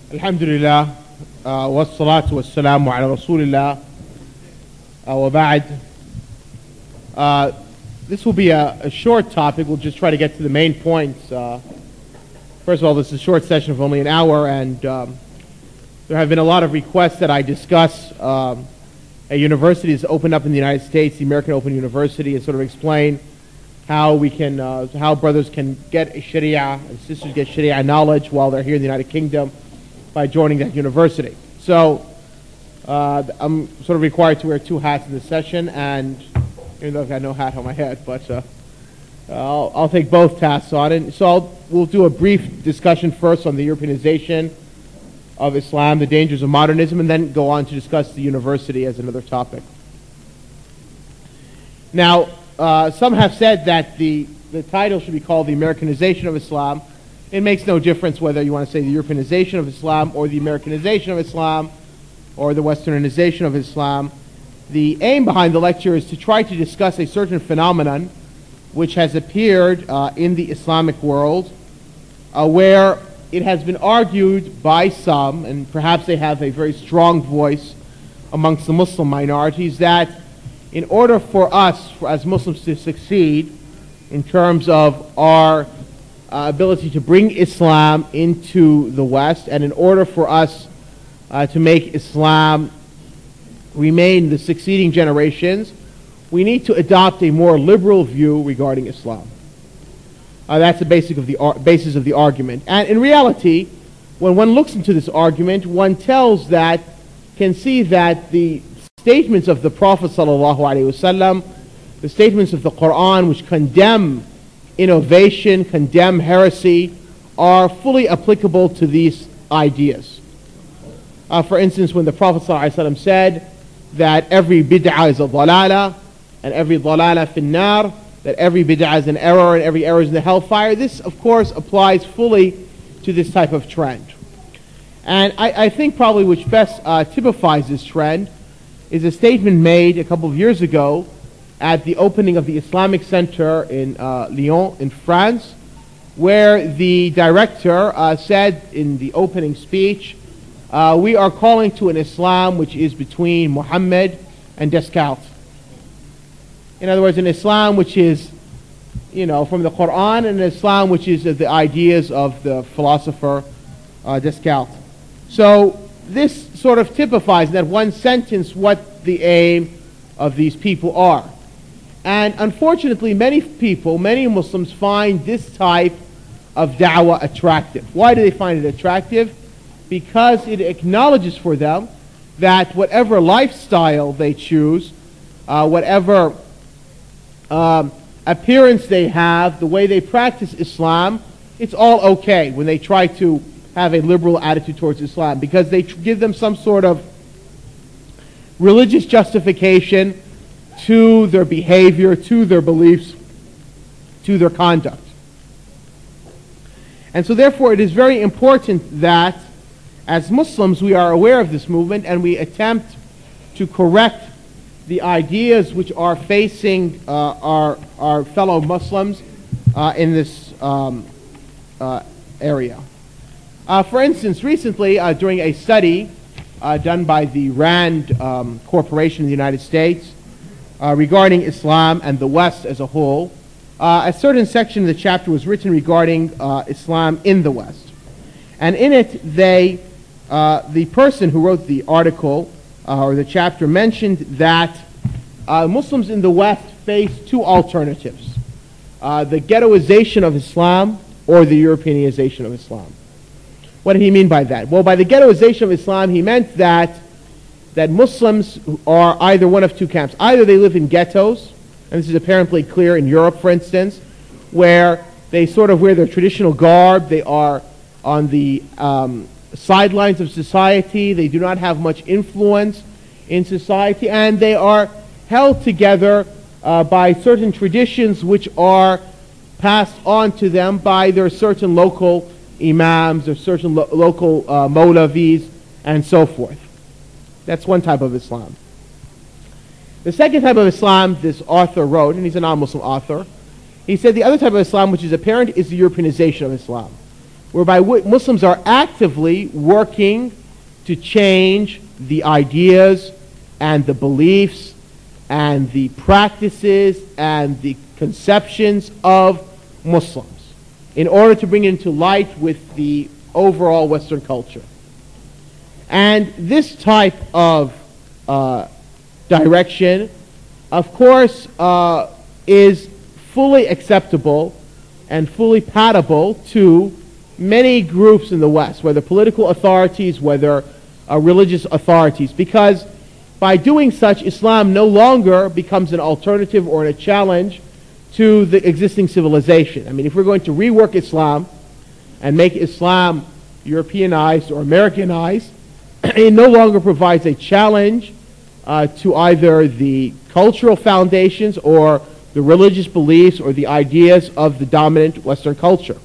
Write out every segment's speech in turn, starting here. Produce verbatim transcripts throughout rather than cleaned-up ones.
Alhamdulillah, uh, wassalatu wassalamu ala rasulillah, uh, wa ba'd. Uh, this will be a, a short topic. We'll just try to get to the main points. Uh, first of all, this is a short session of only an hour, and um, there have been a lot of requests that I discuss um, a university that's opened up in the United States, the American Open University, and sort of explain how we can, uh, how brothers can get a Sharia and sisters get Sharia knowledge while they're here in the United Kingdom by joining that university. So uh, I'm sort of required to wear two hats in this session, and even though I've got no hat on my head, but uh, I'll, I'll take both tasks on it. So I'll, we'll do a brief discussion first on the Europeanization of Islam, the dangers of modernism, and then go on to discuss the university as another topic. Now, uh, some have said that the, the title should be called the Americanization of Islam. It makes no difference whether you want to say the Europeanization of Islam or the Americanization of Islam or the Westernization of Islam. The aim behind the lecture is to try to discuss a certain phenomenon which has appeared uh, in the Islamic world uh, where it has been argued by some, and perhaps they have a very strong voice amongst the Muslim minorities, that in order for us for, as Muslims to succeed in terms of our Uh, ability to bring Islam into the West, and in order for us uh, to make Islam remain the succeeding generations, we need to adopt a more liberal view regarding Islam. Uh, that's the basic of the ar- basis of the argument. And in reality, when one looks into this argument, one tells that, can see that the statements of the Prophet sallallahu alaihi wasallam, the statements of the Quran which condemn innovation, condemn heresy, are fully applicable to these ideas. Uh, for instance, when the Prophet ﷺ said that every bid'ah is a dalala, and every dalala finnar, that every bid'ah is an error, and every error is in the hellfire, this, of course, applies fully to this type of trend. And I, I think probably which best uh, typifies this trend is a statement made a couple of years ago at the opening of the Islamic Center in uh, Lyon, in France, where the director uh, said in the opening speech, uh, we are calling to an Islam which is between Muhammad and Descartes. In other words, an Islam which is, you know, from the Quran, and an Islam which is uh, the ideas of the philosopher uh, Descartes. So this sort of typifies in that one sentence what the aim of these people are. And unfortunately, many people, many Muslims find this type of da'wah attractive. Why do they find it attractive? Because it acknowledges for them that whatever lifestyle they choose, uh, whatever um, appearance they have, the way they practice Islam, it's all okay when they try to have a liberal attitude towards Islam, because they tr- give them some sort of religious justification to their behavior, to their beliefs, to their conduct. And so therefore it is very important that as Muslims we are aware of this movement, and we attempt to correct the ideas which are facing uh, our, our fellow Muslims uh, in this um, uh, area. Uh, for instance, recently uh, during a study uh, done by the RAND um, Corporation in the United States, Uh, regarding Islam and the West as a whole, uh, a certain section of the chapter was written regarding uh, Islam in the West. And in it, they, uh, the person who wrote the article uh, or the chapter mentioned that uh, Muslims in the West face two alternatives: uh, the ghettoization of Islam or the Europeanization of Islam. What did he mean by that? Well, by the ghettoization of Islam, he meant that that Muslims are either one of two camps. Either they live in ghettos, and this is apparently clear in Europe, for instance, where they sort of wear their traditional garb, they are on the um, sidelines of society, they do not have much influence in society, and they are held together uh, by certain traditions which are passed on to them by their certain local imams, or certain lo- local uh, mawlavis, and so forth. That's one type of Islam. The second type of Islam this author wrote, and he's a non-Muslim author, he said the other type of Islam which is apparent is the Europeanization of Islam, whereby Muslims are actively working to change the ideas and the beliefs and the practices and the conceptions of Muslims in order to bring it into light with the overall Western culture. And this type of uh, direction, of course, uh, is fully acceptable and fully palatable to many groups in the West, whether political authorities, whether uh, religious authorities, because by doing such, Islam no longer becomes an alternative or a challenge to the existing civilization. I mean, if we're going to rework Islam and make Islam Europeanized or Americanized, it no longer provides a challenge uh, to either the cultural foundations or the religious beliefs or the ideas of the dominant Western culture.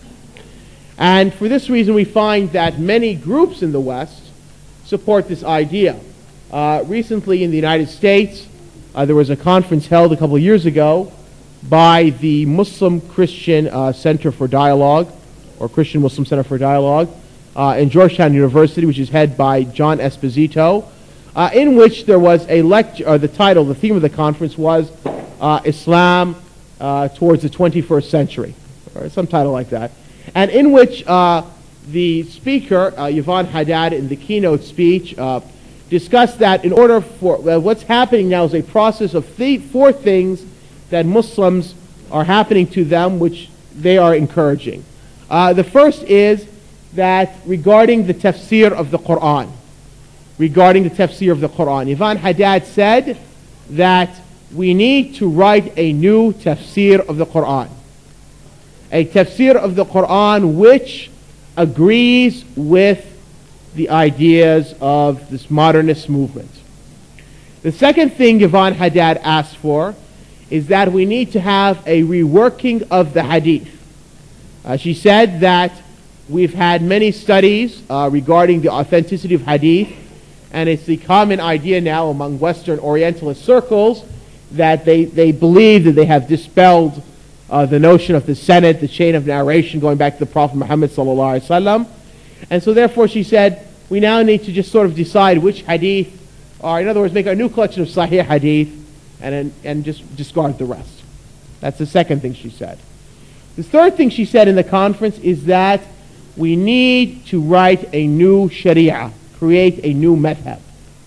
And for this reason, we find that many groups in the West support this idea. Uh, recently in the United States, uh, there was a conference held a couple of years ago by the Muslim Christian uh, Center for Dialogue, or Christian Muslim Center for Dialogue, uh, in Georgetown University, which is headed by John Esposito, uh, in which there was a lecture, uh, the title, the theme of the conference was uh, Islam uh, Towards the twenty-first Century, or some title like that, and in which uh, the speaker, uh, Yvonne Haddad, in the keynote speech, uh, discussed that in order for, uh, what's happening now is a process of th- four things that Muslims are happening to them, which they are encouraging. Uh, the first is that regarding the tafsir of the Quran, regarding the tafsir of the Quran, Yvonne Haddad said that we need to write a new tafsir of the Quran. A tafsir of the Quran which agrees with the ideas of this modernist movement. The second thing Yvonne Haddad asked for is that we need to have a reworking of the hadith. Uh, she said that we've had many studies uh, regarding the authenticity of hadith, and it's the common idea now among Western Orientalist circles that they, they believe that they have dispelled uh, the notion of the Senate, the chain of narration going back to the Prophet Muhammad sallallahu alaihi wasallam. And so therefore she said, we now need to just sort of decide which hadith are, in other words, make a new collection of Sahih hadith and, and just discard the rest. That's the second thing she said. The third thing she said in the conference is that we need to write a new Sharia, create a new madhab.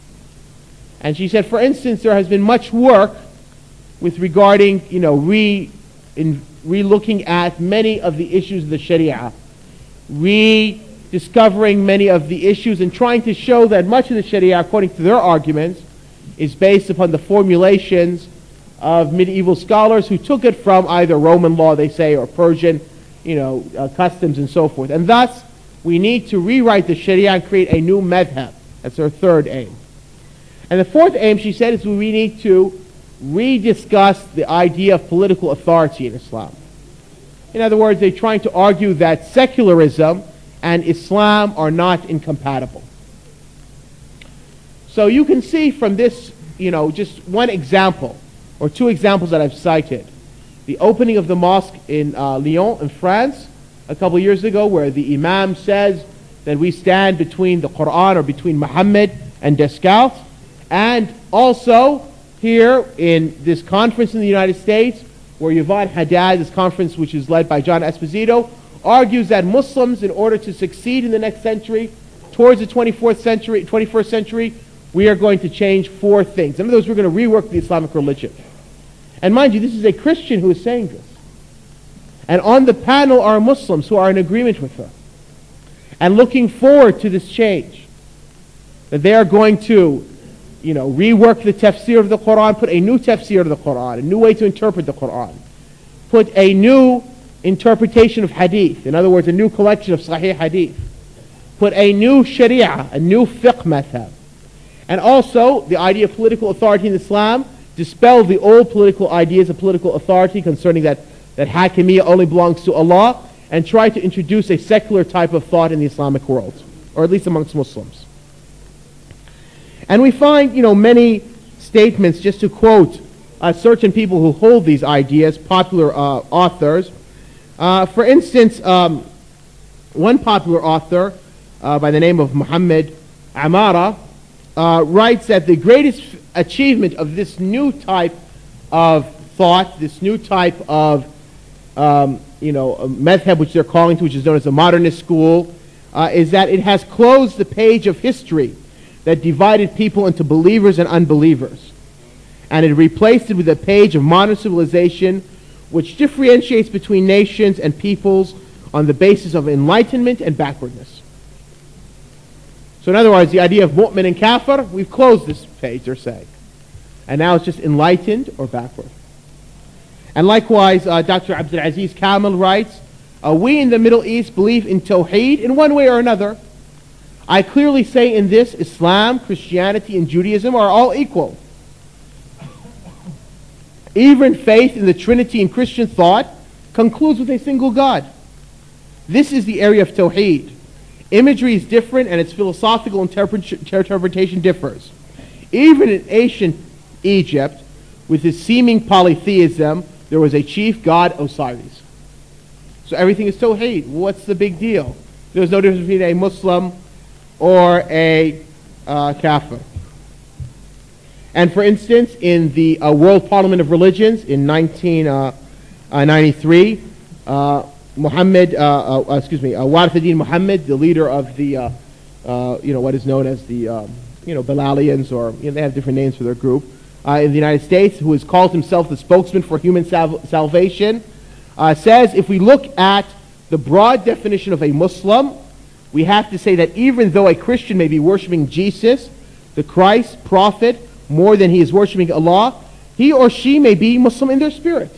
And she said, for instance, there has been much work with regarding, you know, re, in, re-looking at many of the issues of the Sharia, rediscovering many of the issues and trying to show that much of the Sharia, according to their arguments, is based upon the formulations of medieval scholars who took it from either Roman law, they say, or Persian, you know, uh, customs and so forth. And thus, we need to rewrite the Sharia and create a new madhab. That's her third aim. And the fourth aim, she said, is we need to rediscuss the idea of political authority in Islam. In other words, they're trying to argue that secularism and Islam are not incompatible. So you can see from this, you know, just one example, or two examples that I've cited. The opening of the mosque in uh, Lyon in France a couple years ago, where the Imam says that we stand between the Quran or between Muhammad and Descartes. And also here in this conference in the United States, where Yvonne Haddad, this conference which is led by John Esposito, argues that Muslims, in order to succeed in the next century, towards the twenty-fourth century, twenty-first century, we are going to change four things. In other words, we're going to rework the Islamic religion. And mind you, this is a Christian who is saying this. And on the panel are Muslims who are in agreement with her and looking forward to this change. That they are going to, you know, rework the tafsir of the Quran, put a new tafsir of the Quran, a new way to interpret the Quran, put a new interpretation of hadith, in other words, a new collection of Sahih hadith, put a new Sharia, a new fiqh madhab, and also the idea of political authority in Islam, dispel the old political ideas of political authority concerning that, that Hakimiyya only belongs to Allah, and try to introduce a secular type of thought in the Islamic world, or at least amongst Muslims. And we find, you know, many statements, just to quote uh, certain people who hold these ideas, popular uh, authors. Uh, for instance, um, one popular author uh, by the name of Muhammad Amara uh, writes that the greatest achievement of this new type of thought, this new type of um, you know, a madhab, which they're calling to, which is known as the modernist school, uh, is that it has closed the page of history that divided people into believers and unbelievers. And it replaced it with a page of modern civilization which differentiates between nations and peoples on the basis of enlightenment and backwardness. So in other words, the idea of mu'min and kafir, we've closed this page, they're saying. And now it's just enlightened or backward. And likewise, uh, Doctor Abdul Aziz Kamil writes, uh, we in the Middle East believe in Tawheed in one way or another. I clearly say in this, Islam, Christianity, and Judaism are all equal. Even faith in the Trinity in Christian thought concludes with a single God. This is the area of Tawheed. Imagery is different and its philosophical interpret- interpretation differs. Even in ancient Egypt, with its seeming polytheism, there was a chief god, Osiris. So everything is Tawheed. What's the big deal? There's no difference between a Muslim or a uh, Kafir. And for instance, in the uh, World Parliament of Religions in nineteen ninety-three, uh, Muhammad, uh, uh, excuse me, uh, Warith ad-Din Muhammad, the leader of the, uh, uh, you know, what is known as the, um, you know, Bilalians, or you know, they have different names for their group, uh, in the United States, who has called himself the spokesman for human sal- salvation, uh, says if we look at the broad definition of a Muslim, we have to say that even though a Christian may be worshiping Jesus, the Christ, prophet, more than he is worshiping Allah, he or she may be Muslim in their spirit.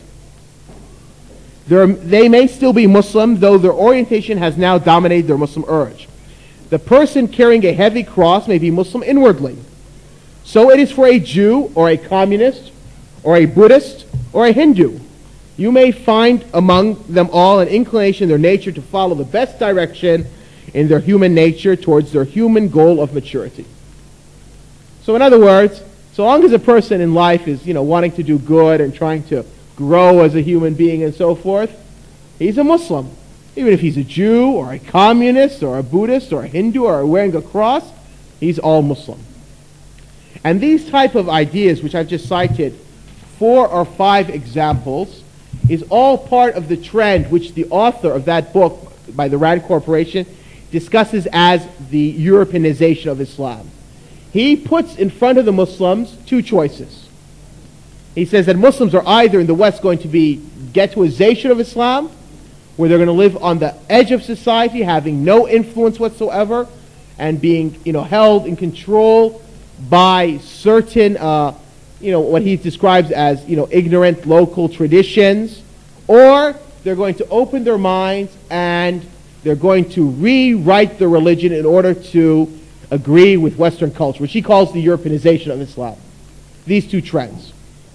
They're, they may still be Muslim, though their orientation has now dominated their Muslim urge. The person carrying a heavy cross may be Muslim inwardly. So it is for a Jew, or a communist, or a Buddhist, or a Hindu. You may find among them all an inclination in their nature to follow the best direction in their human nature towards their human goal of maturity. So in other words, so long as a person in life is, you know, wanting to do good and trying to grow as a human being and so forth, he's a Muslim. Even if he's a Jew or a communist or a Buddhist or a Hindu or wearing a cross, he's all Muslim. And these type of ideas, which I've just cited, four or five examples, is all part of the trend which the author of that book by the Rand Corporation discusses as the Europeanization of Islam. He puts in front of the Muslims two choices. He says that Muslims are either in the West going to be ghettoization of Islam, where they're going to live on the edge of society, having no influence whatsoever, and being, you know, held in control by certain, uh, you know, what he describes as, you know, ignorant local traditions, or they're going to open their minds and they're going to rewrite the religion in order to agree with Western culture, which he calls the Europeanization of Islam. These two trends.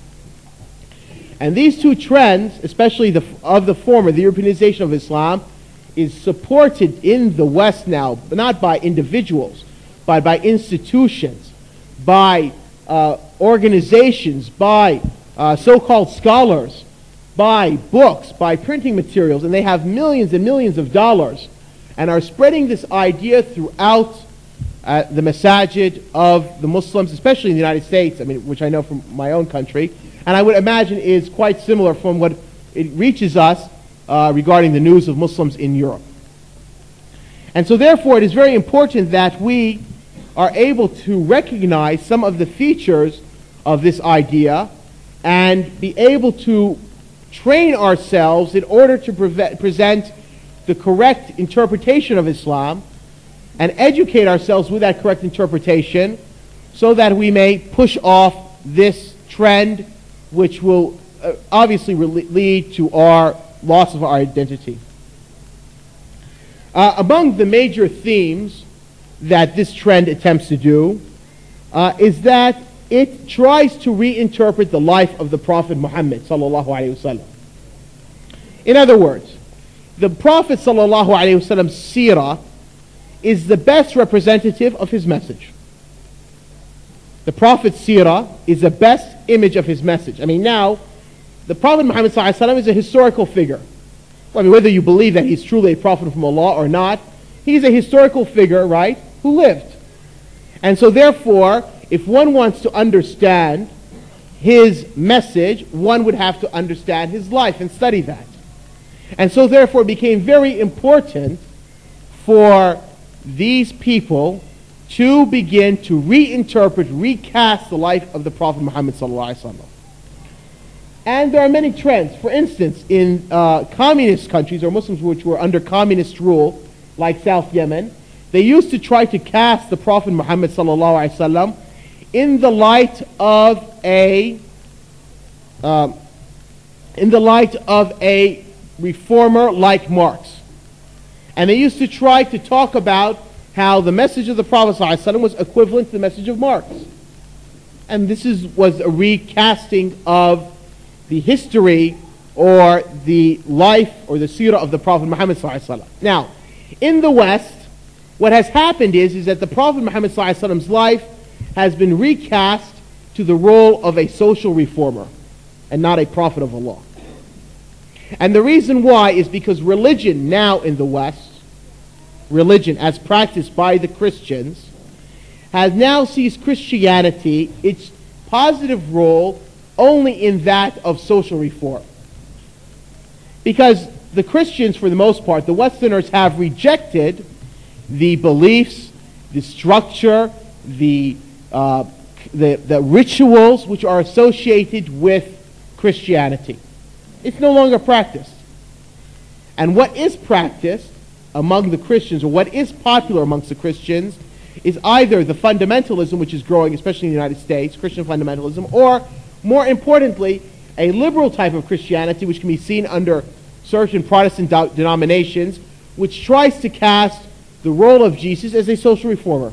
And these two trends, especially the, of the former, the Europeanization of Islam, is supported in the West now, but not by individuals, but by institutions, by uh, organizations, by uh, so-called scholars, by books, by printing materials, and they have millions and millions of dollars, and are spreading this idea throughout uh, the masajid of the Muslims, especially in the United States, I mean, which I know from my own country, and I would imagine is quite similar from what it reaches us uh, regarding the news of Muslims in Europe. And so therefore it is very important that we are able to recognize some of the features of this idea and be able to train ourselves in order to pre- present the correct interpretation of Islam and educate ourselves with that correct interpretation so that we may push off this trend which will uh, obviously re- lead to our loss of our identity. Uh, among the major themes that this trend attempts to do uh, is that it tries to reinterpret the life of the Prophet Muhammad sallallahu alaihi wasallam. In other words, the Prophet sallallahu alaihi wasallam's seerah is the best representative of his message. The Prophet's seerah is the best image of his message. I mean, now, the Prophet Muhammad sallallahu alaihi wasallam is a historical figure. Well, I mean, whether you believe that he's truly a prophet from Allah or not, he's a historical figure, right, who lived. And so therefore, if one wants to understand his message, one would have to understand his life and study that. And so therefore it became very important for these people to begin to reinterpret, recast the life of the Prophet Muhammad sallallahu alaihi wasallam. And there are many trends. For instance, in uh, communist countries, or Muslims which were under communist rule, like South Yemen, they used to try to cast the Prophet Muhammad sallallahu alaihi wasallam in the light of a um, in the light of a reformer like Marx. And they used to try to talk about how the message of the Prophet ﷺ was equivalent to the message of Marx. And this is, was a recasting of the history or the life or the seerah of the Prophet Muhammad ﷺ. Now, in the West, what has happened is, is that the Prophet Muhammad ﷺ's life has been recast to the role of a social reformer and not a prophet of Allah. And the reason why is because religion now in the West, religion as practiced by the Christians, has now sees Christianity, its positive role, only in that of social reform. Because the Christians, for the most part, the Westerners, have rejected the beliefs, the structure, the, uh, the, the rituals which are associated with Christianity. It's no longer practiced. And what is practiced among the Christians, or what is popular amongst the Christians, is either the fundamentalism which is growing, especially in the United States, Christian fundamentalism, or, more importantly, a liberal type of Christianity which can be seen under certain Protestant do- denominations, which tries to cast the role of Jesus as a social reformer.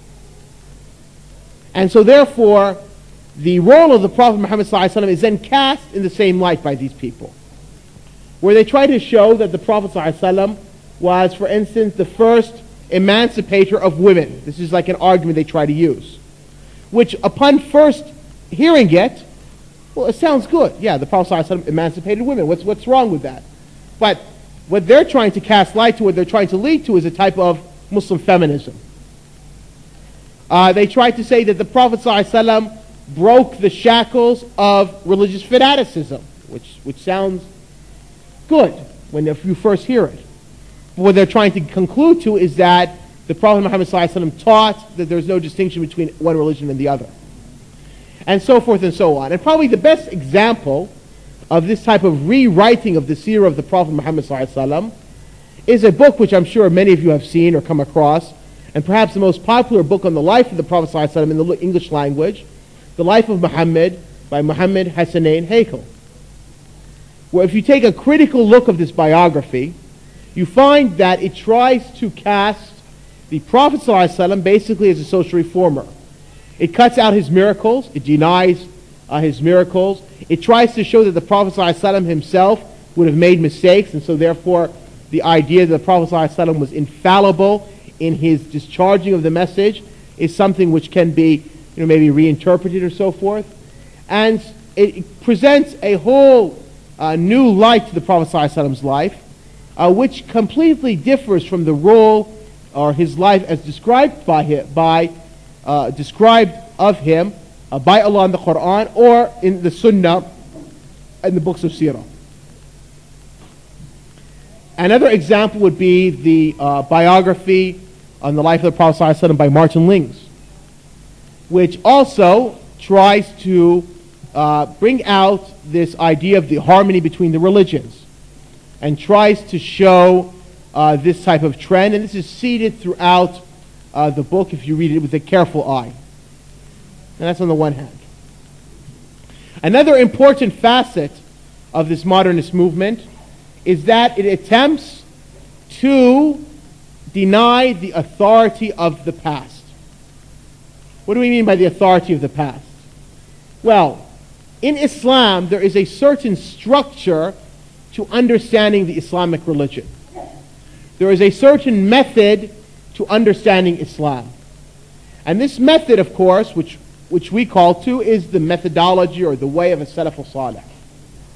And so therefore, the role of the Prophet Muhammad ﷺ is then cast in the same light by these people, where they try to show that the Prophet ﷺ was, for instance, the first emancipator of women. This is like an argument they try to use, which upon first hearing it, well, it sounds good. Yeah, the Prophet ﷺ emancipated women. What's, what's wrong with that? But what they're trying to cast light to, what they're trying to lead to, is a type of Muslim feminism. Uh, they try to say that the Prophet ﷺ broke the shackles of religious fanaticism, which, which sounds good when if you first hear it. But what they're trying to conclude to is that the Prophet Muhammad ﷺ taught that there's no distinction between one religion and the other, and so forth and so on. And probably the best example of this type of rewriting of the seerah of the Prophet Muhammad ﷺ is a book which I'm sure many of you have seen or come across, and perhaps the most popular book on the life of the Prophet ﷺ in the English language, The Life of Muhammad by Muhammad Hassanein Haykal. Where if you take a critical look of this biography, you find that it tries to cast the Prophet ﷺ basically as a social reformer. It cuts out his miracles, it denies uh, his miracles, it tries to show that the Prophet ﷺ himself would have made mistakes, and so therefore the idea that the Prophet ﷺ was infallible in his discharging of the message is something which can be, you know, maybe reinterpreted or so forth. And it presents a whole uh, new light to the Prophet ﷺ's life, uh, which completely differs from the role or his life as described by him, by uh, described of him uh, by Allah in the Quran or in the Sunnah and the books of Sirah. Another example would be the uh, biography on the life of the Prophet ﷺ by Martin Lings, which also tries to uh, bring out this idea of the harmony between the religions and tries to show uh, this type of trend. And this is seeded throughout uh, the book if you read it with a careful eye. And that's on the one hand. Another important facet of this modernist movement is that it attempts to deny the authority of the past. What do we mean by the authority of the past? Well, in Islam, there is a certain structure to understanding the Islamic religion. There is a certain method to understanding Islam. And this method, of course, which, which we call to, is the methodology or the way of a Salaf al-Salih.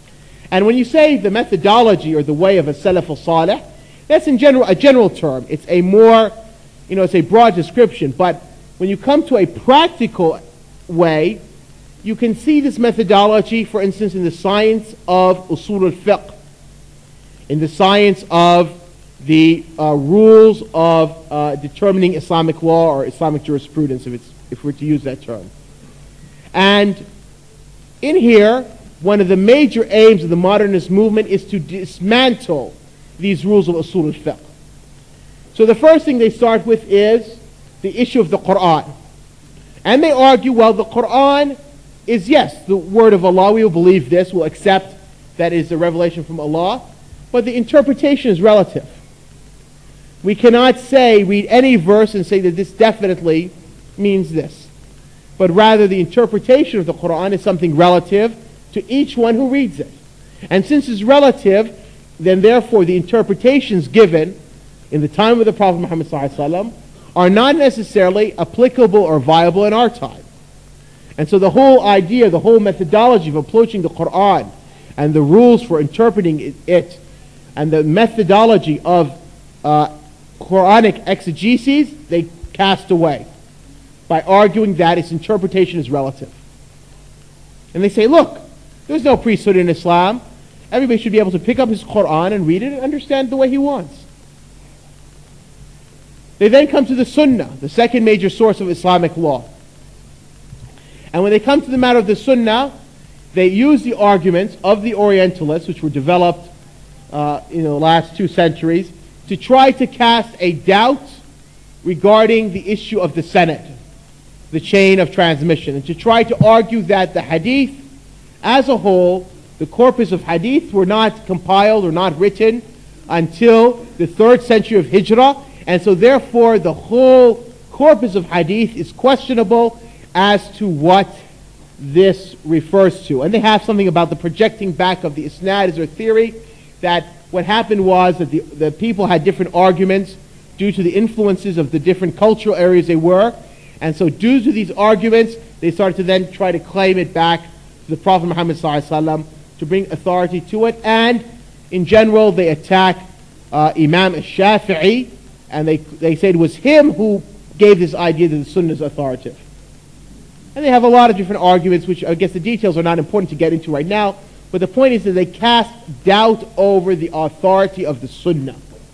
And when you say the methodology or the way of a Salaf al-Salih, that's in general a general term. It's a more, you know, it's a broad description. But when you come to a practical way, you can see this methodology, for instance, in the science of usul al-fiqh, in the science of the uh, rules of uh, determining Islamic law or Islamic jurisprudence, if, it's, if we're to use that term. And in here, one of the major aims of the modernist movement is to dismantle these rules of usul al-fiqh. So the first thing they start with is the issue of the Quran. And they argue, well, the Quran is, yes, the word of Allah. We will believe this. We'll accept that is a revelation from Allah. But the interpretation is relative. We cannot say, read any verse and say that this definitely means this. But rather, the interpretation of the Quran is something relative to each one who reads it. And since it's relative, then therefore the interpretations given in the time of the Prophet Muhammad ﷺ are not necessarily applicable or viable in our time. And so the whole idea, the whole methodology of approaching the Quran and the rules for interpreting it and the methodology of uh, Quranic exegesis, they cast away by arguing that its interpretation is relative. And they say, look, there's no priesthood in Islam. Everybody should be able to pick up his Quran and read it and understand the way he wants. They then come to the Sunnah, the second major source of Islamic law. And when they come to the matter of the Sunnah, they use the arguments of the Orientalists, which were developed uh, in the last two centuries, to try to cast a doubt regarding the issue of the Sanad, the chain of transmission, and to try to argue that the Hadith as a whole, the corpus of Hadith, were not compiled or not written until the third century of Hijrah, and so therefore the whole corpus of Hadith is questionable as to what this refers to. And they have something about the projecting back of the Isnad as their theory, that what happened was that the, the people had different arguments due to the influences of the different cultural areas they were, and so due to these arguments, they started to then try to claim it back to the Prophet Muhammad ﷺ to bring authority to it. And in general, they attack uh, Imam al-Shafi'i, and they, they say it was him who gave this idea that the Sunnah is authoritative. And they have a lot of different arguments, which I guess the details are not important to get into right now, but the point is that they cast doubt over the authority of the Sunnah.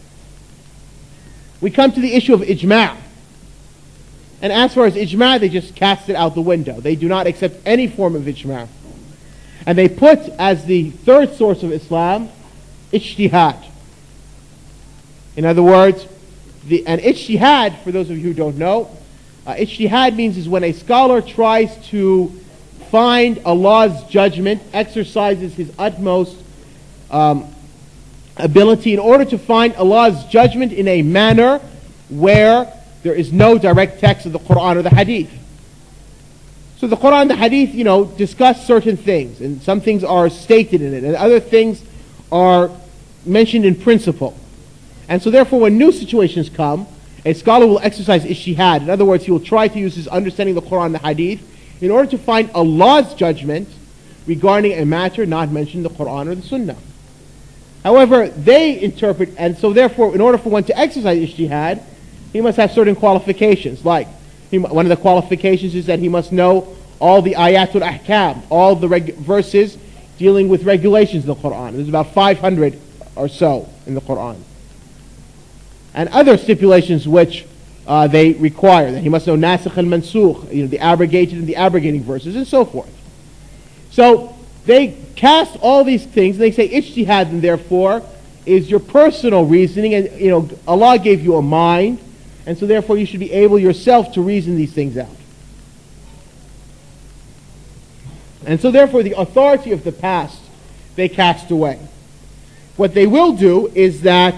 We come to the issue of ijma'. And as far as ijma', they just cast it out the window. They do not accept any form of ijma'. And they put as the third source of Islam, ijtihad. In other words, the, an ijtihad, for those of you who don't know, uh, ijtihad means is when a scholar tries to find Allah's judgment, exercises his utmost um, ability in order to find Allah's judgment in a manner where there is no direct text of the Quran or the Hadith. So the Quran and the Hadith, you know, discuss certain things, and some things are stated in it, and other things are mentioned in principle. And so therefore, when new situations come, a scholar will exercise ijtihad. In other words, he will try to use his understanding of the Quran and the Hadith in order to find Allah's judgment regarding a matter not mentioned in the Quran or the Sunnah. However, they interpret, and so therefore, in order for one to exercise ijtihad, he must have certain qualifications. Like, he, one of the qualifications is that he must know all the ayatul ahkam, all the reg- verses dealing with regulations in the Quran. There's about five hundred or so in the Quran. And other stipulations which uh, they require, that he must know nasikh and mansukh, you know, the abrogated and the abrogating verses, and so forth. So they cast all these things, and they say ijtihad, and therefore is your personal reasoning, and you know Allah gave you a mind, and so therefore you should be able yourself to reason these things out. And so therefore the authority of the past they cast away. What they will do is that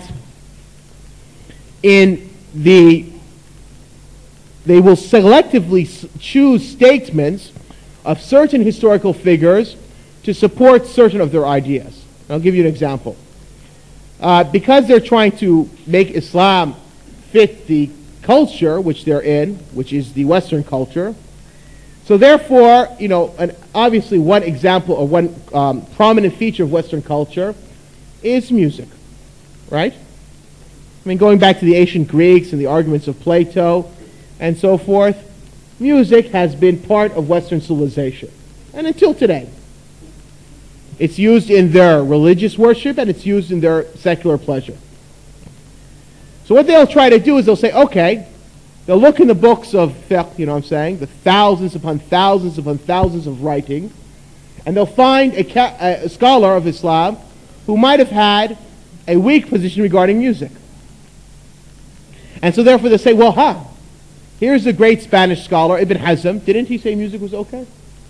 in the they will selectively choose statements of certain historical figures to support certain of their ideas. I'll give you an example. Uh, because they're trying to make Islam fit the culture which they're in, which is the Western culture, So therefore, you know, and obviously one example or one um, prominent feature of Western culture is music, right? I mean, going back to the ancient Greeks and the arguments of Plato and so forth, music has been part of Western civilization, and until today. It's used in their religious worship and it's used in their secular pleasure. So what they'll try to do is they'll say, okay, they'll look in the books of fiqh, you know what I'm saying, the thousands upon thousands upon thousands of writings, and they'll find a, ca- a scholar of Islam who might have had a weak position regarding music. And so therefore they'll say, well, huh, here's the great Spanish scholar, Ibn Hazm. Didn't he say music was okay?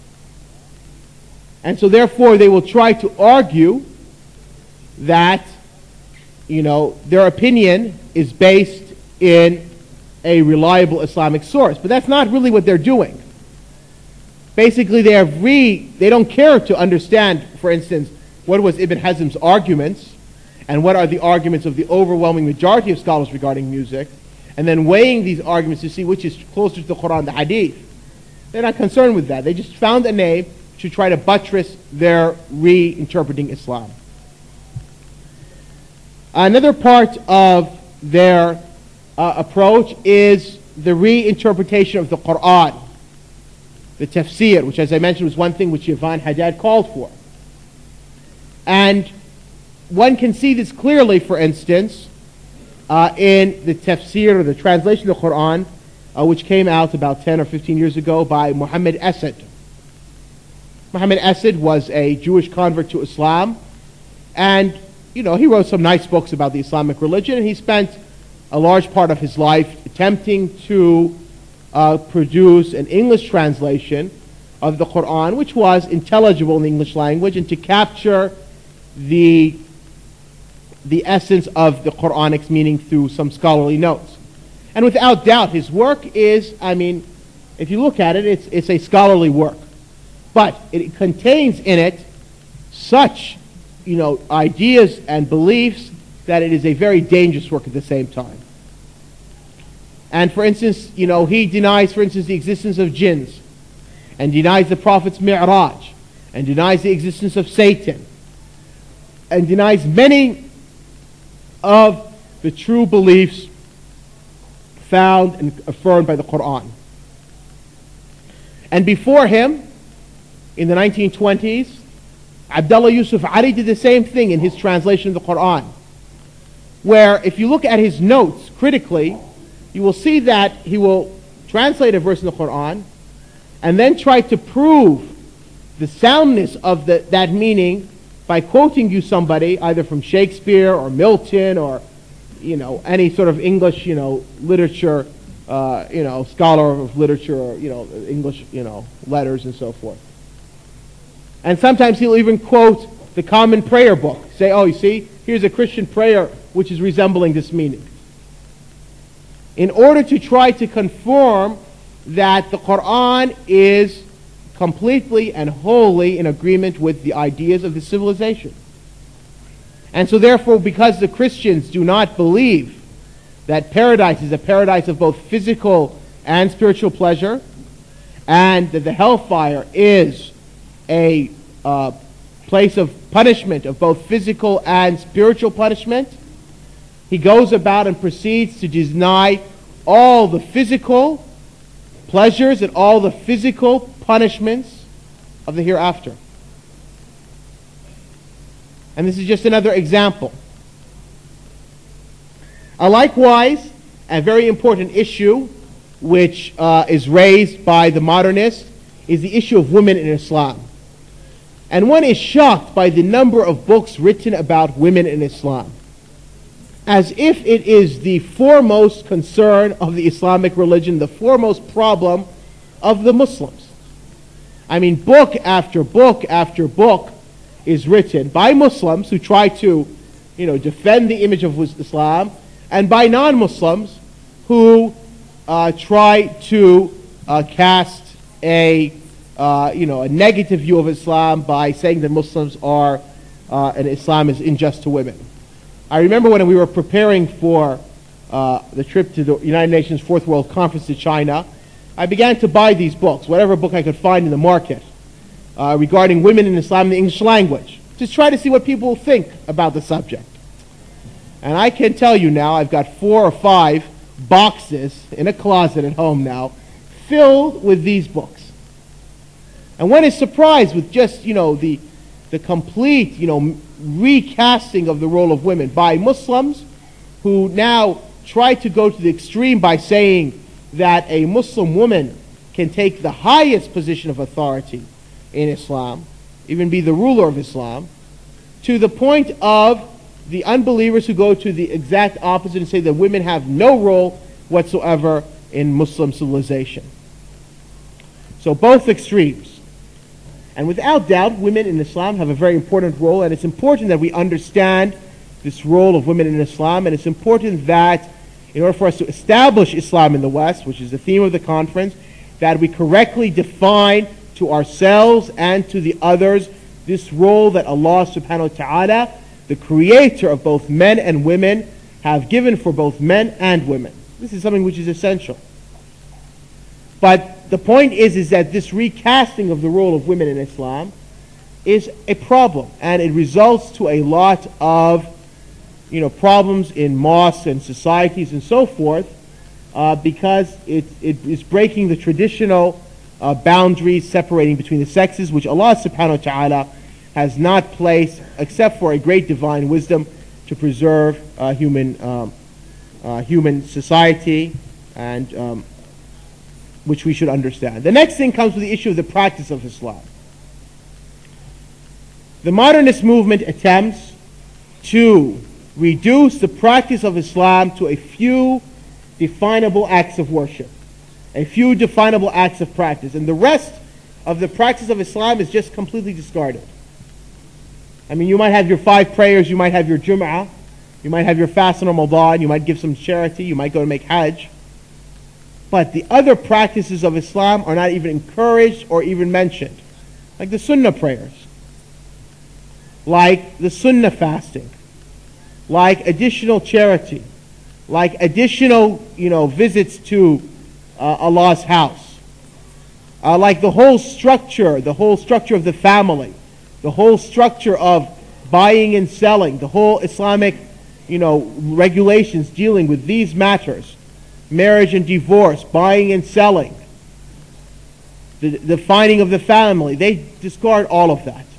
And so therefore they will try to argue that, you know, their opinion is based in a reliable Islamic source. But that's not really what they're doing. Basically, they have re, they don't care to understand, for instance, what was Ibn Hazm's arguments and what are the arguments of the overwhelming majority of scholars regarding music, and then weighing these arguments to see which is closer to the Quran, the Hadith. They're not concerned with that. They just found a name to try to buttress their reinterpreting Islam. Another part of their uh, approach is the reinterpretation of the Quran, the tafsir, which, as I mentioned, was one thing which Yvonne Haddad called for. And one can see this clearly, for instance, uh, in the tafsir, or the translation of the Quran, uh, which came out about ten or fifteen years ago by Muhammad Asad. Muhammad Asad was a Jewish convert to Islam, and you know, he wrote some nice books about the Islamic religion, and he spent a large part of his life attempting to uh, produce an English translation of the Quran, which was intelligible in the English language, and to capture the the essence of the Quranic meaning through some scholarly notes. And without doubt, his work is, I mean, if you look at it, it's, it's a scholarly work. But it contains in it such, you know, ideas and beliefs that it is a very dangerous work at the same time. And for instance, you know, he denies, for instance, the existence of jinns, and denies the Prophet's Mi'raj, and denies the existence of Satan, and denies many of the true beliefs found and affirmed by the Quran. And before him, in the nineteen twenties, Abdullah Yusuf Ali did the same thing in his translation of the Quran, where if you look at his notes critically, you will see that he will translate a verse in the Quran and then try to prove the soundness of the, that meaning by quoting you somebody either from Shakespeare or Milton or, you know, any sort of English, you know, literature, uh, you know, scholar of literature or, you know, English, you know, letters and so forth. And sometimes he'll even quote the Common Prayer Book. Say, oh, you see, here's a Christian prayer which is resembling this meaning. In order to try to confirm that the Quran is completely and wholly in agreement with the ideas of the civilization. And so therefore, because the Christians do not believe that paradise is a paradise of both physical and spiritual pleasure, and that the hellfire is a uh, place of punishment of both physical and spiritual punishment, he goes about and proceeds to deny all the physical pleasures and all the physical punishments of the hereafter. And this is just another example. Uh, likewise, a very important issue which uh, is raised by the modernists is the issue of women in Islam. And one is shocked by the number of books written about women in Islam, as if it is the foremost concern of the Islamic religion, the foremost problem of the Muslims. I mean, book after book after book is written by Muslims who try to, you know, defend the image of Islam, and by non-Muslims who uh, try to uh, cast a, uh, you know, a negative view of Islam by saying that Muslims are, uh, and Islam is unjust to women. I remember when we were preparing for uh, the trip to the United Nations Fourth World Conference to China, I began to buy these books, whatever book I could find in the market, uh, regarding women in Islam in the English language, to try to see what people think about the subject. And I can tell you now, I've got four or five boxes in a closet at home now, filled with these books. And one is surprised with just, you know, the, the complete, you know, recasting of the role of women by Muslims who now try to go to the extreme by saying that a Muslim woman can take the highest position of authority in Islam, even be the ruler of Islam, to the point of the unbelievers who go to the exact opposite and say that women have no role whatsoever in Muslim civilization. So both extremes. And without doubt, women in Islam have a very important role, and it's important that we understand this role of women in Islam, and it's important that in order for us to establish Islam in the West, which is the theme of the conference, that we correctly define to ourselves and to the others this role that Allah subhanahu wa ta'ala, the creator of both men and women, have given for both men and women. This is something which is essential. But the point is, is that this recasting of the role of women in Islam is a problem, and it results to a lot of, you know, problems in mosques and societies and so forth, uh, because it, it is breaking the traditional uh, boundaries separating between the sexes, which Allah subhanahu wa ta'ala has not placed, except for a great divine wisdom, to preserve uh, human um, uh, human society, and um, which we should understand. The next thing comes with the issue of the practice of Islam. The modernist movement attempts to reduce the practice of Islam to a few definable acts of worship, a few definable acts of practice, and the rest of the practice of Islam is just completely discarded. I mean, you might have your five prayers, you might have your Jum'ah, you might have your fast in Ramadan, you might give some charity, you might go to make Hajj, but the other practices of Islam are not even encouraged or even mentioned, like the Sunnah prayers, like the Sunnah fasting, like additional charity, like additional, you know, visits to uh, Allah's house, uh, like the whole structure, the whole structure of the family, the whole structure of buying and selling, the whole Islamic, you know, regulations dealing with these matters, marriage and divorce, buying and selling, the defining of the family. They discard all of that.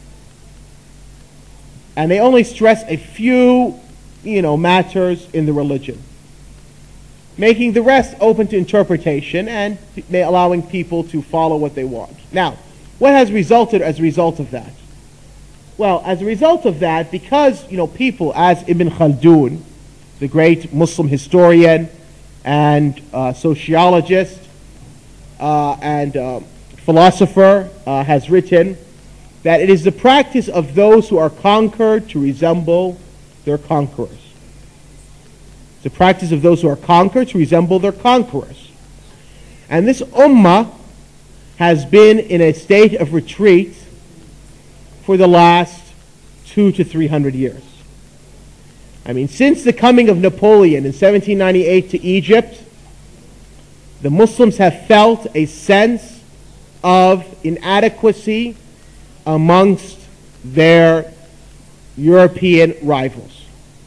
And they only stress a few, you know, matters in the religion, making the rest open to interpretation and allowing people to follow what they want. Now, what has resulted as a result of that? Well, as a result of that, because, you know, people as Ibn Khaldun, the great Muslim historian and uh, sociologist uh, and uh, philosopher, uh, has written that it is the practice of those who are conquered to resemble their conquerors. It's the practice of those who are conquered to resemble their conquerors. And this ummah has been in a state of retreat for the last two to three hundred years. I mean, since the coming of Napoleon in seventeen ninety-eight to Egypt, the Muslims have felt a sense of inadequacy amongst their European rivals.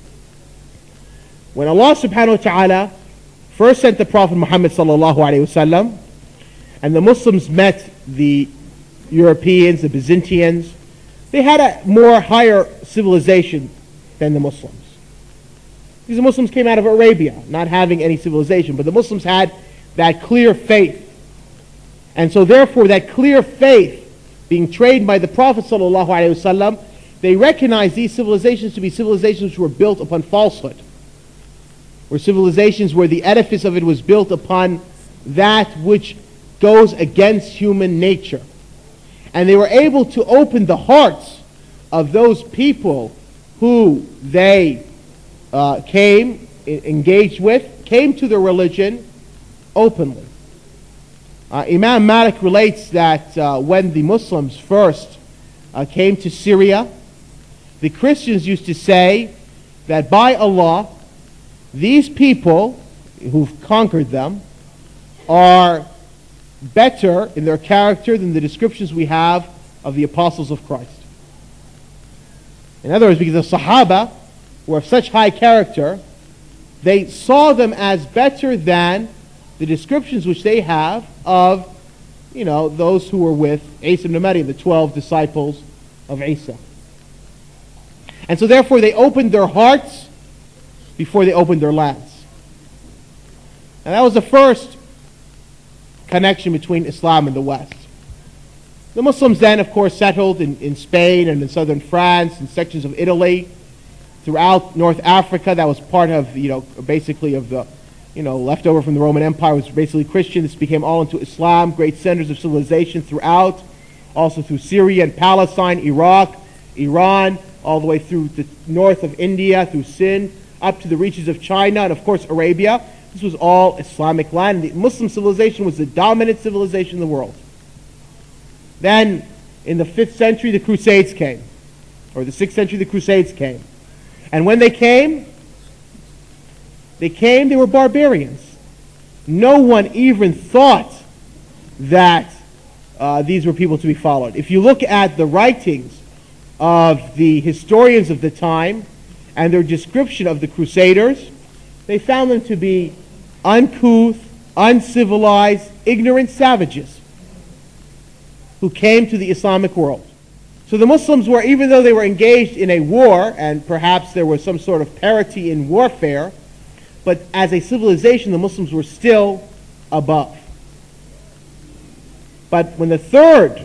When Allah subhanahu wa ta'ala first sent the Prophet Muhammad sallallahu alayhi wasallam, and the Muslims met the Europeans, the Byzantines, they had a more higher civilization than the Muslims. Because the Muslims came out of Arabia, not having any civilization, but the Muslims had that clear faith. And so therefore that clear faith being trained by the Prophet sallallahu alaihi wasallam, they recognized these civilizations to be civilizations which were built upon falsehood, or civilizations where the edifice of it was built upon that which goes against human nature. And they were able to open the hearts of those people who they uh, came, engaged with, came to their religion openly. Uh, Imam Malik relates that uh, when the Muslims first uh, came to Syria, the Christians used to say that by Allah, these people who've conquered them are better in their character than the descriptions we have of the apostles of Christ. In other words, because the Sahaba were of such high character, they saw them as better than the descriptions which they have of, you know, those who were with Isa ibn Maryam, the twelve disciples of Isa. And so therefore they opened their hearts before they opened their lands. And that was the first connection between Islam and the West. The Muslims then, of course, settled in, in Spain and in southern France and sections of Italy, throughout North Africa. That was part of, you know, basically of the, you know, leftover from the Roman Empire was basically Christian. This became all into Islam, great centers of civilization throughout, also through Syria and Palestine, Iraq, Iran, all the way through the north of India, through Sind, up to the reaches of China, and of course Arabia. This was all Islamic land. The Muslim civilization was the dominant civilization in the world. Then, in the fifth century, the Crusades came, or the sixth century, the Crusades came. And when they came, they came, they were barbarians. No one even thought that uh, these were people to be followed. If you look at the writings of the historians of the time and their description of the Crusaders, they found them to be uncouth, uncivilized, ignorant savages who came to the Islamic world. So the Muslims were, even though they were engaged in a war, and perhaps there was some sort of parity in warfare, but as a civilization, the Muslims were still above. But when the third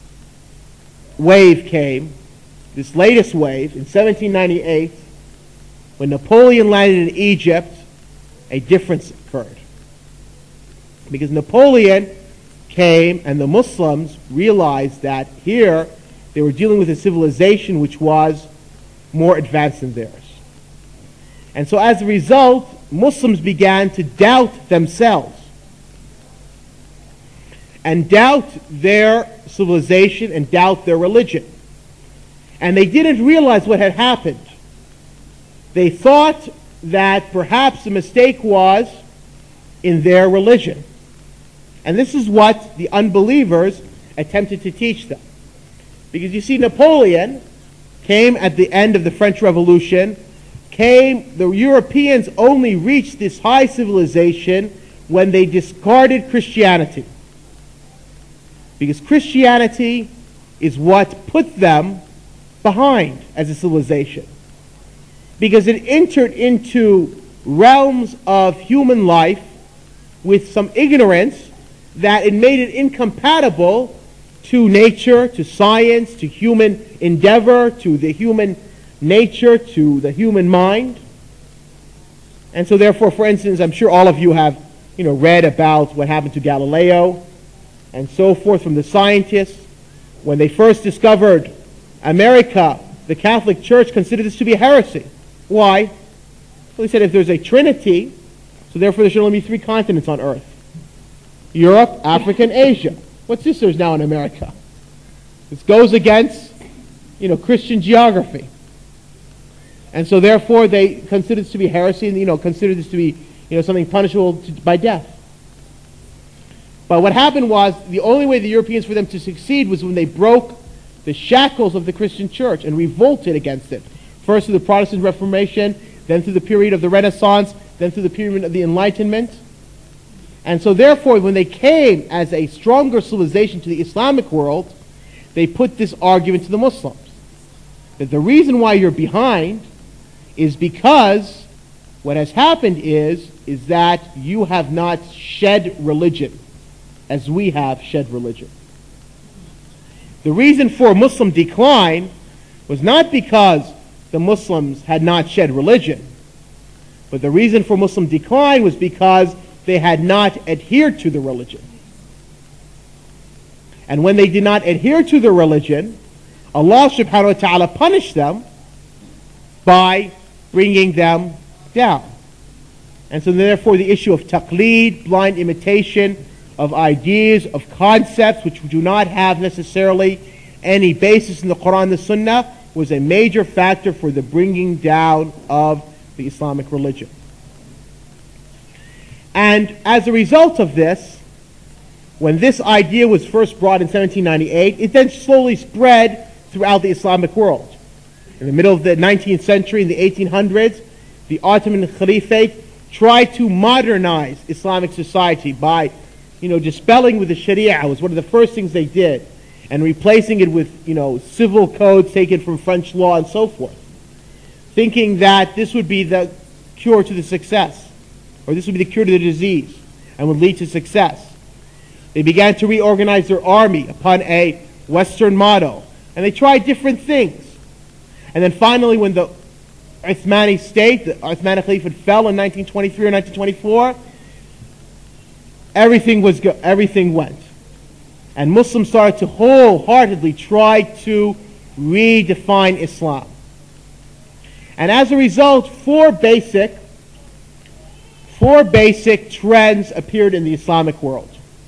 wave came, this latest wave, in seventeen ninety-eight, when Napoleon landed in Egypt, a difference occurred. Because Napoleon came and the Muslims realized that here they were dealing with a civilization which was more advanced than theirs. And so as a result, Muslims began to doubt themselves and doubt their civilization and doubt their religion. And they didn't realize what had happened. They thought that perhaps the mistake was in their religion. And this is what the unbelievers attempted to teach them. Because you see, Napoleon came at the end of the French Revolution, came, the Europeans only reached this high civilization when they discarded Christianity. Because Christianity is what put them behind as a civilization. Because it entered into realms of human life with some ignorance that it made it incompatible to nature, to science, to human endeavor, to the human nature, to the human mind. And so therefore, for instance, I'm sure all of you have, you know, read about what happened to Galileo and so forth from the scientists. When they first discovered America, the Catholic Church considered this to be a heresy. Why? Well, they said if there's a trinity, so therefore there should only be three continents on earth. Europe, Africa, and Asia. What's this there's now in America? This goes against, you know, Christian geography. And so therefore they considered this to be heresy and, you know, considered this to be, you know, something punishable to, by death. But what happened was the only way the Europeans for them to succeed was when they broke the shackles of the Christian church and revolted against it. First through the Protestant Reformation, then through the period of the Renaissance, then through the period of the Enlightenment. And so therefore, when they came as a stronger civilization to the Islamic world, they put this argument to the Muslims. That the reason why you're behind is because what has happened is, is that you have not shed religion as we have shed religion. The reason for Muslim decline was not because the Muslims had not shed religion, but the reason for Muslim decline was because they had not adhered to the religion. And when they did not adhere to the religion, Allah subhanahu wa ta'ala punished them by bringing them down. And so therefore the issue of taqleed, blind imitation of ideas, of concepts which do not have necessarily any basis in the Quran and the Sunnah, was a major factor for the bringing down of the Islamic religion. And as a result of this, when this idea was first brought in seventeen ninety-eight, it then slowly spread throughout the Islamic world. In the middle of the nineteenth century, in the eighteen hundreds, the Ottoman Caliphate tried to modernize Islamic society by, you know, dispelling with the Sharia. It was one of the first things they did, and replacing it with, you know, civil codes taken from French law and so forth, thinking that this would be the cure to the success, or this would be the cure to the disease, and would lead to success. They began to reorganize their army upon a Western model, and they tried different things. And then finally, when the Uthmani state, the Uthmani Caliphate, fell in nineteen twenty-three or nineteen twenty-four, everything was go- everything went, and Muslims started to wholeheartedly try to redefine Islam. And as a result, four basic, four basic trends appeared in the Islamic world.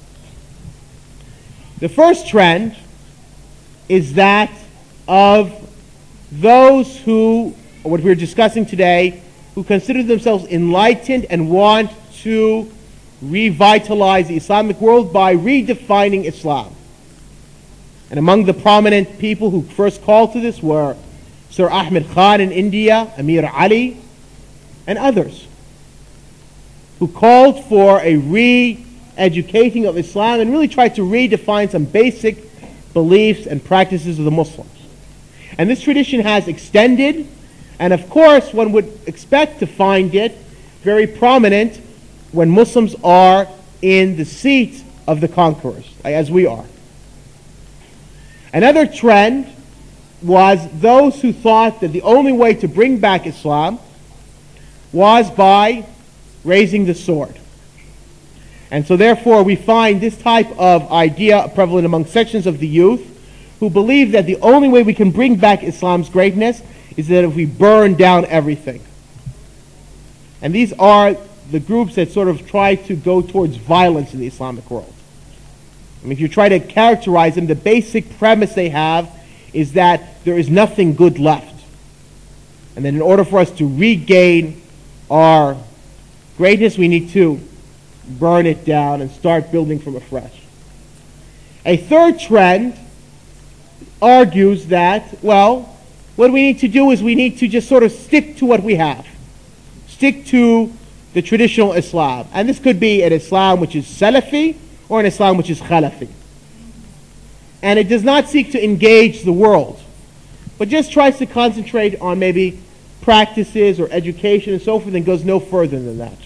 The first trend is that of those who, or what we're discussing today, who consider themselves enlightened and want to revitalize the Islamic world by redefining Islam. And among the prominent people who first called to this were Sir Ahmed Khan in India, Amir Ali, and others, who called for a re-educating of Islam and really tried to redefine some basic beliefs and practices of the Muslims. And this tradition has extended, and of course one would expect to find it very prominent when Muslims are in the seat of the conquerors, as we are. Another trend was those who thought that the only way to bring back Islam was by raising the sword. And so therefore we find this type of idea prevalent among sections of the youth who believe that the only way we can bring back Islam's greatness is that if we burn down everything. And these are the groups that sort of try to go towards violence in the Islamic world. I mean, if you try to characterize them, the basic premise they have is that there is nothing good left. And that in order for us to regain our greatness, we need to burn it down and start building from afresh. A third trend argues that, well, what we need to do is we need to just sort of stick to what we have. Stick to the traditional Islam. And this could be an Islam which is Salafi or an Islam which is Khalafi. And it does not seek to engage the world, but just tries to concentrate on maybe practices or education and so forth, and goes no further than that.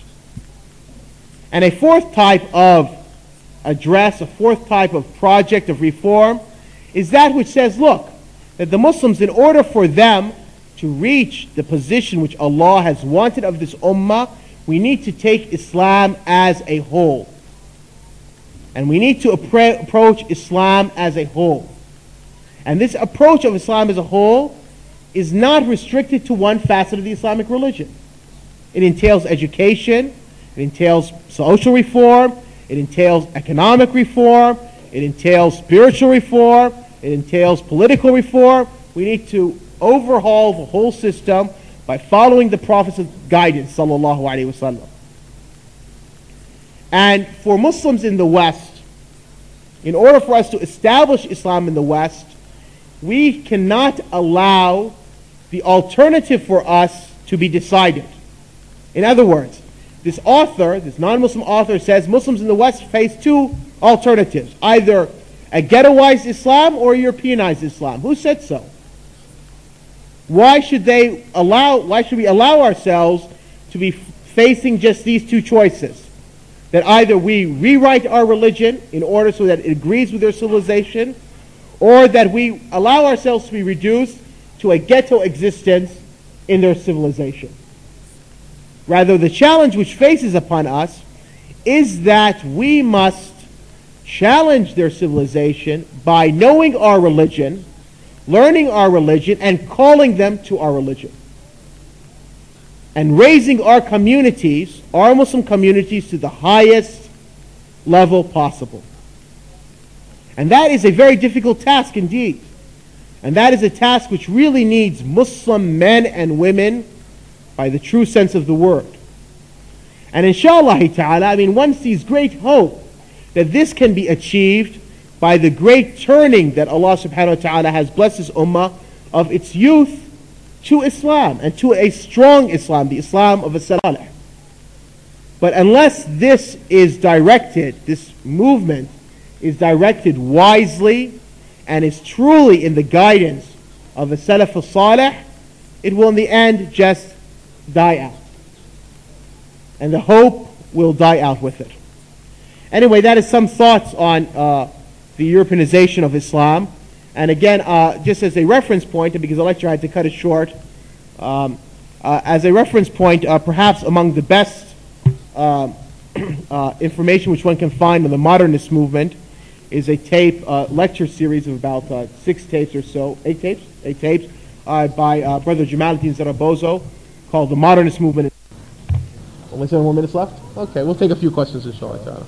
And a fourth type of address, a fourth type of project of reform, is that which says, look, that the Muslims, in order for them to reach the position which Allah has wanted of this ummah, we need to take Islam as a whole. And we need to appra- approach Islam as a whole. And this approach of Islam as a whole is not restricted to one facet of the Islamic religion. It entails education, it entails social reform, it entails economic reform, it entails spiritual reform, it entails political reform. We need to overhaul the whole system by following the Prophet's guidance, sallallahu alaihi wasallam. And for Muslims in the West, in order for us to establish Islam in the West, we cannot allow the alternative for us to be decided. In other words, this author, this non-Muslim author, says Muslims in the West face two alternatives: either a ghettoized Islam or a Europeanized Islam. Who said so? Why should they allow? Why should we allow ourselves to be facing just these two choices? That either we rewrite our religion in order so that it agrees with their civilization, or that we allow ourselves to be reduced to a ghetto existence in their civilization. Rather, the challenge which faces upon us is that we must challenge their civilization by knowing our religion, learning our religion, and calling them to our religion. And raising our communities, our Muslim communities, to the highest level possible. And that is a very difficult task indeed. And that is a task which really needs Muslim men and women by the true sense of the word. And inshallah ta'ala, I mean, one sees great hope that this can be achieved by the great turning that Allah subhanahu wa ta'ala has blessed His ummah of its youth to Islam, and to a strong Islam, the Islam of as-salih. But unless this is directed, this movement is directed wisely and is truly in the guidance of a Salaf al-Salih, it will in the end just die out. And the hope will die out with it. Anyway, that is some thoughts on uh, the Europeanization of Islam. And again, uh, just as a reference point, and because the lecture I had to cut it short, um, uh, as a reference point, uh, perhaps among the best uh, uh, information which one can find on the modernist movement is a tape, uh, lecture series of about uh, six tapes or so, eight tapes, eight tapes, uh, by uh, Brother Jamaluddin Zarabozo, called The Modernist Movement. Only seven more minutes left? Okay, we'll take a few questions, inshallah.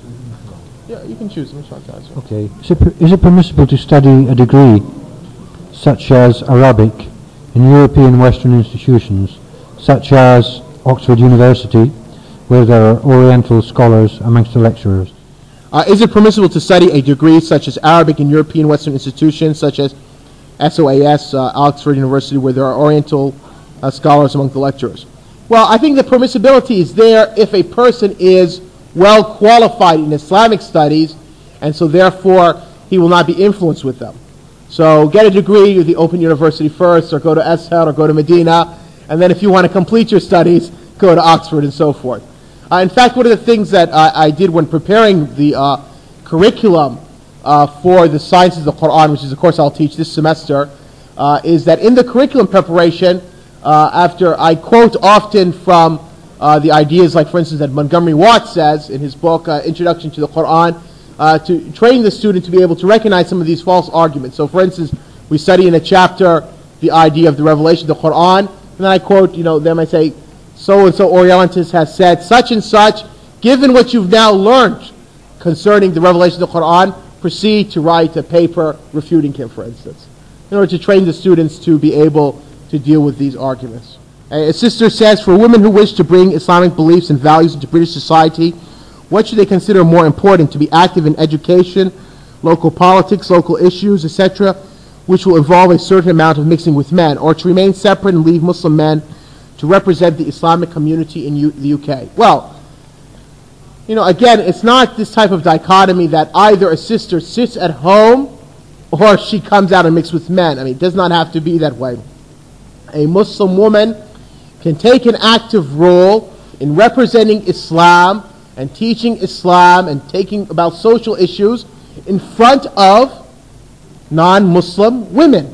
Yeah, you can choose. Okay. Is it, is it permissible to study a degree such as Arabic in European Western institutions, such as Oxford University, where there are Oriental scholars amongst the lecturers? Uh, is it permissible to study a degree such as Arabic in European Western institutions, such as S O A S, uh, Oxford University, where there are Oriental uh, scholars among the lecturers? Well, I think the permissibility is there if a person is well qualified in Islamic studies, and so therefore he will not be influenced with them. So get a degree at the Open University first, or go to Ashar, or go to Medina, and then if you want to complete your studies, go to Oxford and so forth. Uh, in fact, one of the things that I, I did when preparing the uh, curriculum uh, for the Sciences of the Quran, which is a course I'll teach this semester, uh, is that in the curriculum preparation, uh, after I quote often from Uh, the ideas, like for instance that Montgomery Watt says in his book uh, Introduction to the Quran, uh, to train the student to be able to recognize some of these false arguments. So for instance, we study in a chapter the idea of the revelation of the Quran, and then I quote, you know, then I say, so-and-so Orientalist has said such and such, given what you've now learned concerning the revelation of the Quran, proceed to write a paper refuting him, for instance, in order to train the students to be able to deal with these arguments. A sister says, for women who wish to bring Islamic beliefs and values into British society, what should they consider more important? To be active in education, local politics, local issues, et cetera, which will involve a certain amount of mixing with men, or to remain separate and leave Muslim men to represent the Islamic community in U- the U K? Well, you know, again, it's not this type of dichotomy that either a sister sits at home or she comes out and mixes with men. I mean, it does not have to be that way. A Muslim woman can take an active role in representing Islam and teaching Islam and taking about social issues in front of non-Muslim women.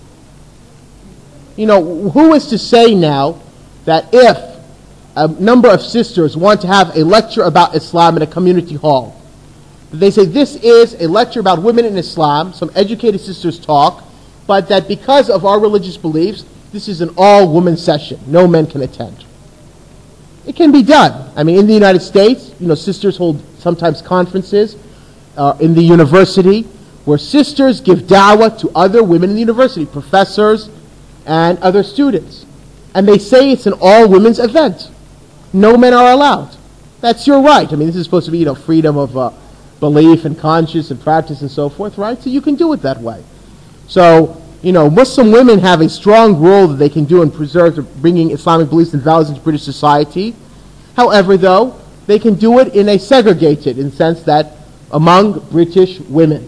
You know, who is to say now that if a number of sisters want to have a lecture about Islam in a community hall, they say this is a lecture about women in Islam, some educated sisters talk, but that because of our religious beliefs, this is an all-woman session. No men can attend. It can be done. I mean, in the United States, you know, sisters hold sometimes conferences uh, in the university where sisters give da'wah to other women in the university, professors and other students. And they say it's an all-women's event. No men are allowed. That's your right. I mean, this is supposed to be, you know, freedom of uh, belief and conscience and practice and so forth, right? So you can do it that way. So, you know, Muslim women have a strong role that they can do in preserving, bringing Islamic beliefs and values into British society. However, though, they can do it in a segregated, in the sense that among British women.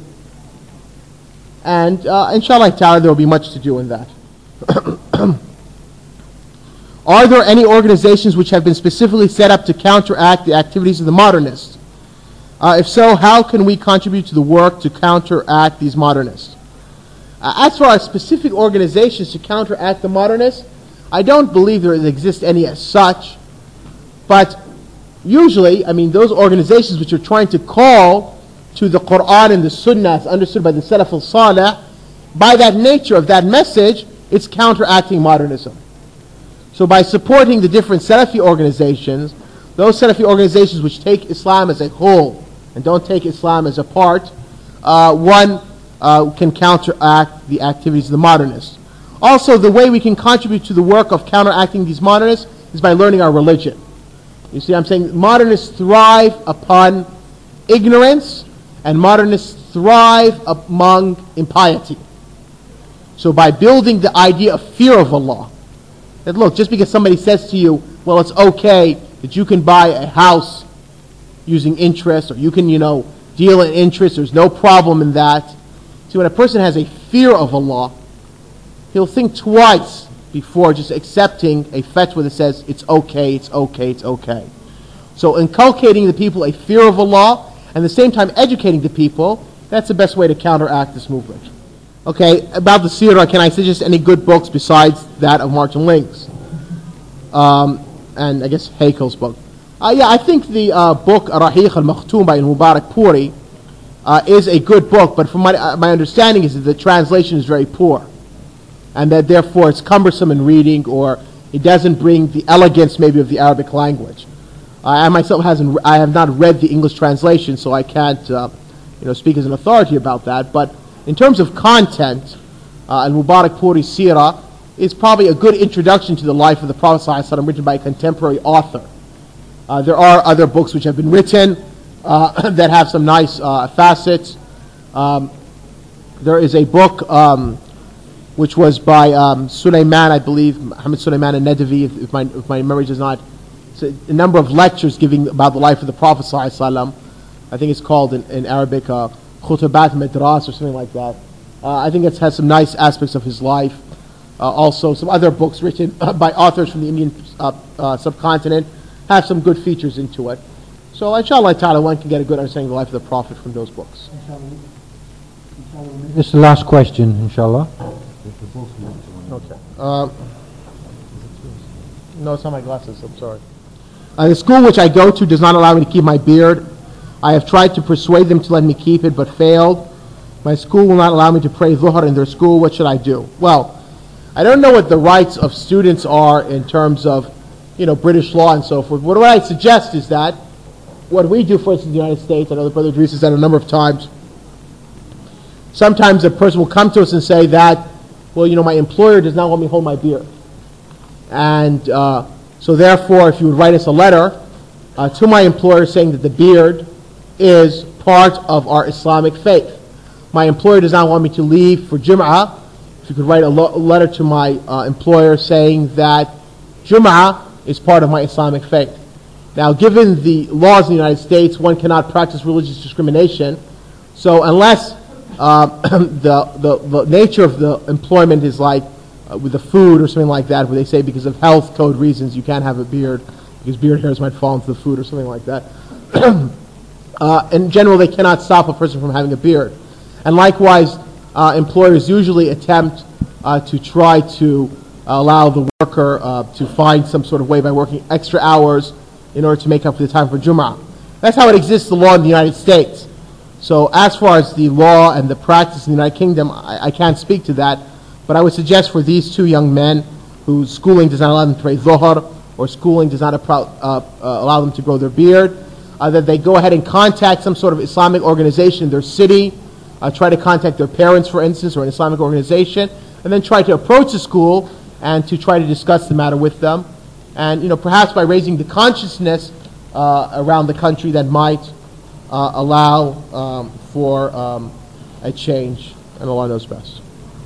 And uh, inshallah ta'ala, there will be much to do in that. Are there any organizations which have been specifically set up to counteract the activities of the modernists? Uh, if so, how can we contribute to the work to counteract these modernists? Uh, as far as specific organizations to counteract the modernists, I don't believe there exist any as such. But usually, I mean, those organizations which are trying to call to the Quran and the Sunnah as understood by the Salaf al-Salih, by that nature of that message, it's counteracting modernism. So by supporting the different Salafi organizations, those Salafi organizations which take Islam as a whole and don't take Islam as a part, uh, one uh, can counteract the activities of the modernists. Also, the way we can contribute to the work of counteracting these modernists is by learning our religion. You see, I'm saying modernists thrive upon ignorance, and modernists thrive among impiety. So by building the idea of fear of Allah, that look, just because somebody says to you, well, it's okay that you can buy a house using interest, or you can, you know, deal in interest, there's no problem in that. See, when a person has a fear of Allah, he'll think twice before just accepting a fatwa that says, it's okay, it's okay, it's okay. So inculcating the people a fear of Allah, and at the same time educating the people, that's the best way to counteract this movement. Okay, about the seerah, can I suggest any good books besides that of Martin Links? Um, and I guess Haeckel's book. Uh, yeah, I think the uh, book Rahiq al-Makhtoum by Mubarak Puri uh, is a good book, but from my, uh, my understanding is that the translation is very poor, and that therefore it's cumbersome in reading, or it doesn't bring the elegance maybe of the Arabic language. Uh, I myself hasn't, I have not read the English translation, so I can't uh, you know, speak as an authority about that, but in terms of content, uh, Al-Mubarak Puri's Seerah is probably a good introduction to the life of the Prophet ﷺ, written by a contemporary author. Uh, there are other books which have been written uh, that have some nice uh, facets. Um, there is a book um, which was by um, Sulaiman, I believe, Muhammad Sulaiman al-Nadavi, if, if, my, if my memory does not. It's a, a number of lectures giving about the life of the Prophet ﷺ. I think it's called in, in Arabic uh, Khutubat Madras or something like that. Uh, I think it has some nice aspects of his life. Uh, also, some other books written by authors from the Indian uh, uh, subcontinent have some good features into it. So, inshallah ta'ala, one can get a good understanding of the life of the Prophet from those books. This is the last question, inshallah. Okay. Uh, no, it's not my glasses, I'm sorry. Uh, the school which I go to does not allow me to keep my beard. I have tried to persuade them to let me keep it, but failed. My school will not allow me to pray Dhuhr in their school. What should I do? Well, I don't know what the rights of students are in terms of, you know, British law and so forth. What I suggest is that what we do, for instance, in the United States, I know that Brother Idris has said a number of times, sometimes a person will come to us and say that, well, you know, my employer does not want me to hold my beard. And uh, so therefore, if you would write us a letter uh, to my employer saying that the beard is part of our Islamic faith. My employer does not want me to leave for Jum'ah. If you could write a, lo- a letter to my uh, employer saying that Jum'ah is part of my Islamic faith. Now, given the laws in the United States, one cannot practice religious discrimination. So unless uh, the, the, the nature of the employment is like uh, with the food or something like that, where they say because of health code reasons you can't have a beard because beard hairs might fall into the food or something like that. Uh, in general, they cannot stop a person from having a beard. And likewise, uh, employers usually attempt uh, to try to allow the worker uh, to find some sort of way by working extra hours in order to make up for the time for Jum'ah. That's how it exists, the law in the United States. So as far as the law and the practice in the United Kingdom, I, I can't speak to that. But I would suggest for these two young men whose schooling does not allow them to pray Dhuhr, or schooling does not uh, uh, allow them to grow their beard, Uh, that they go ahead and contact some sort of Islamic organization in their city, uh, try to contact their parents, for instance, or an Islamic organization, and then try to approach the school and to try to discuss the matter with them. And, you know, perhaps by raising the consciousness uh, around the country that might uh, allow um, for um, a change, and Allah knows best.